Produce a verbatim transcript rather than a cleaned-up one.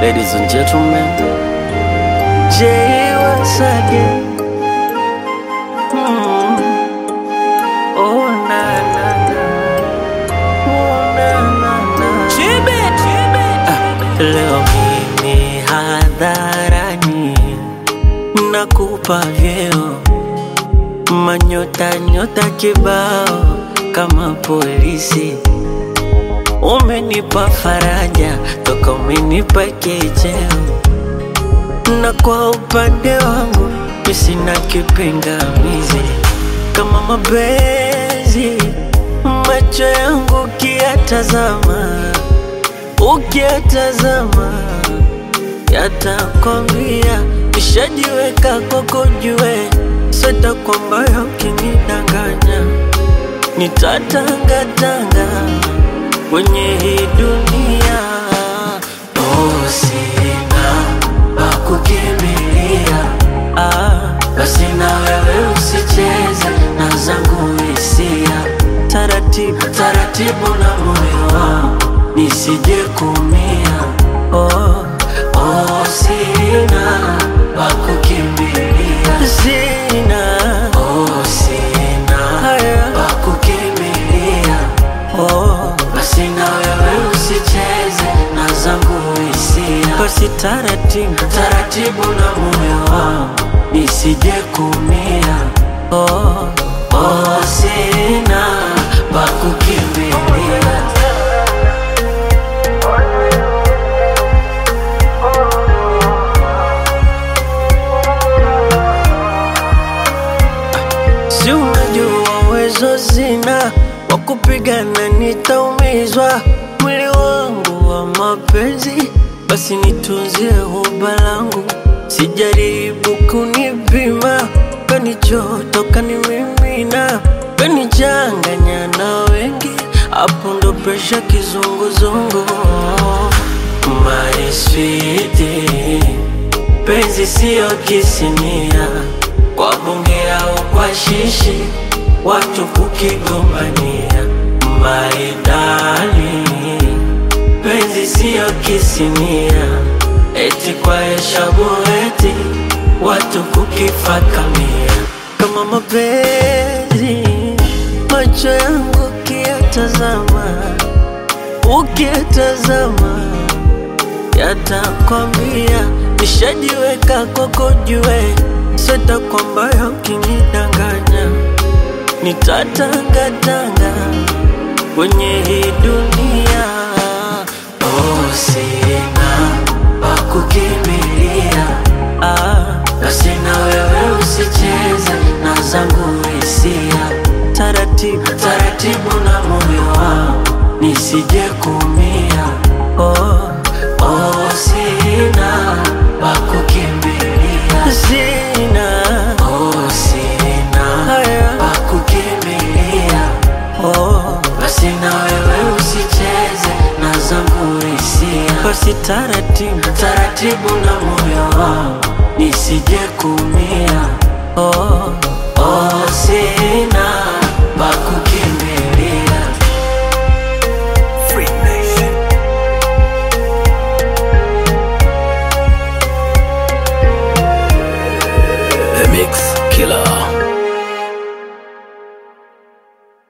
Ladies and gentlemen, Jay once again. Mm. Oh na na na, oh na na na. Chibe, chibe. Ah, leo mimi hadharani nakupa vyeo, manyota nyota kibao kama polisi. Umenipa faraja toka umenipa kicheo, na kwa upande wangu mimi sina kipingamizi. Kama mapenzi macho yangu ukiyatazama, ukiyatazama yatakwambia nishajiweka kwako jue, sita kwamba ukinidanganya nitatangatanga kwenye hii dunia. Oh, sina pa kukimbilia, ah, basi na wewe usicheze na zangu hisia. Taratibu, taratibu na moyo wangu nisije kumia. Oh, oh, sina pa kukimbilia, sina, oh, sina pa kukimbilia. Oh, basi na wewe usicheze na zangu hisia. Basi taratibu, taratibu na moyo wangu nisije kumia. Oh, oh, sina pa kukimbilia. Si unajua uwezo sina wa kupigana, nitaumizwa mwili wangu wa mapenzi. Basi nitunzie huba langu, sijaribu kunipima. Kanichoto kanimimina, kanichanganya na wengi, hapo ndo presha kizunguzungu. My sweetie, penzi siyo kisinia, kwa bunge au kwa shishi watu kukigombania. My darling, penzi siyo kisinia, eti kwa heshabu eti watu kukifakamia. Kama mapenzi macho yangu ukiyatazama, ukiyatazama yatakwambia nishajiweka kwako jue, sita kwamba ukinidanganya nitatangatanga kwenye hii dunia. Oh, sina pa kukimbilia, ah, basi na wewe usicheze na zangu hisia. Taratibu, taratibu na moyo wangu nisije kumia. Oh, oh, sina pa kukimbilia, sina, oh, sina pa kukimbilia. Oh, basi na wewe usicheze na zangu hisia. Basi taratibu, taratibu na moyo wangu nisije kumia. Oh, oh, sina